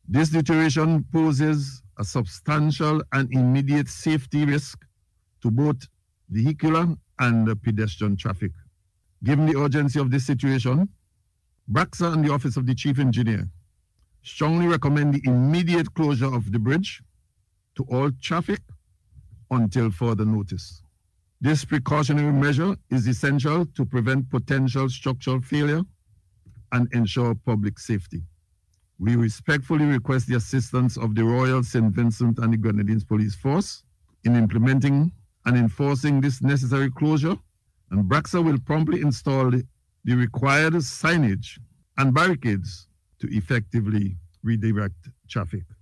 This deterioration poses a substantial and immediate safety risk to both vehicular and pedestrian traffic. Given the urgency of this situation, BRACSA and the Office of the Chief Engineer strongly recommend the immediate closure of the bridge to all traffic until further notice. This precautionary measure is essential to prevent potential structural failure and ensure public safety. We respectfully request the assistance of the Royal St. Vincent and the Grenadines Police Force in implementing and enforcing this necessary closure, and BRACSA will promptly install the required signage and barricades to effectively redirect traffic.